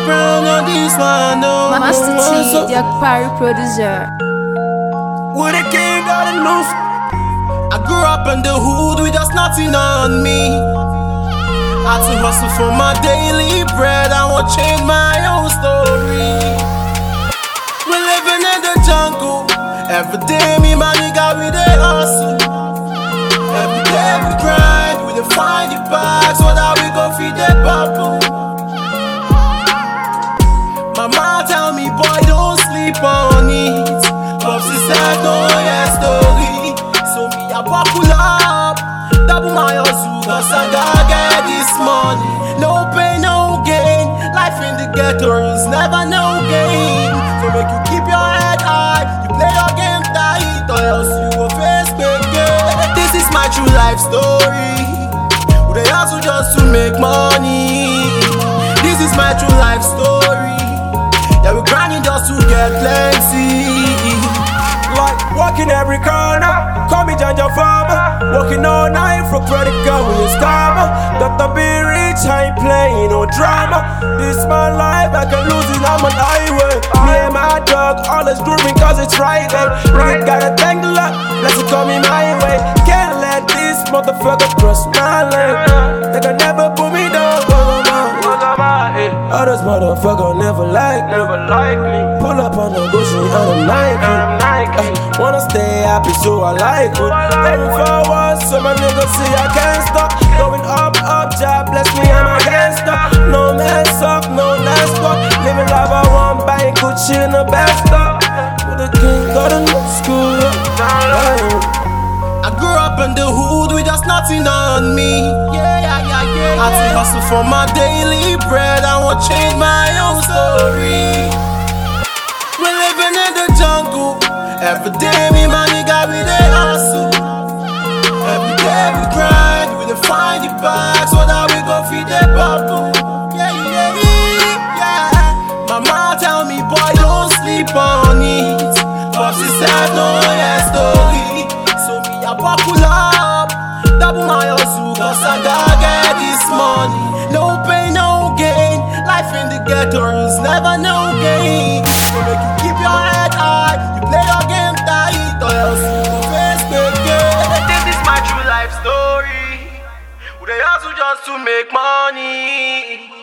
Brown on this one, no. Master T, the Akpari producer. With a king got a news. I grew up in the hood with just nothing on me. I had to hustle for my daily bread. I won't change my own story. We're living in the jungle. Every day me my nigga we dey hustle. Every day we grind. We dey find the bag so that we go feed the bubble. Mama tell me boy don't sleep on it. Popsy said no yeah story. So me I buckle up, double my hustle, cause I gotta get this money. No pain, no gain. Life in the ghetto is never no gain. So make you keep your head high. You play your game tight, or else you will face big game. This is my true life story. Would they hustle just to make money? This is my true life story. Yeah, we grinding just to get plenty. Like walking every corner, call me Janja Farmer. Working all night for credit card with a scammer. Dr. Be rich, I ain't playing no drama. This my life, I can lose it, I'm on highway. Me and my dog, always grooving cause it's Friday. Nigga gotta thank the luck, blessing coming my way. Can't let this motherfucker cross my lane. They can never put me down, others motherfucker never like me. Pull up on the Gucci and I'm Nike. Wanna stay happy so I like it. Going forward so my niggas see I can't stop. Going up, job bless me I'm a gangster. No mess up, no mess up. Living life I want, buying Gucci in the best stuff. With the king got a new school. I grew up in the hood with just nothing on me. I had to hustle for my daily bread. I won't change my own story. We're living in the jungle. Every day me my nigga we dey hustle. Every day we grind. We dey find the bag so that we go feed the bubble. Yeah. Mama tell me boy don't sleep on it. Popsy said no yeah story. So me I buckle up, double my hustle, cause I gotta get this money. No pain, no gain. Life in the ghetto is never no gain. So make you keep your head high. You play your game tight, or else you will face big game. This is my true life story. Would they hustle just to make money?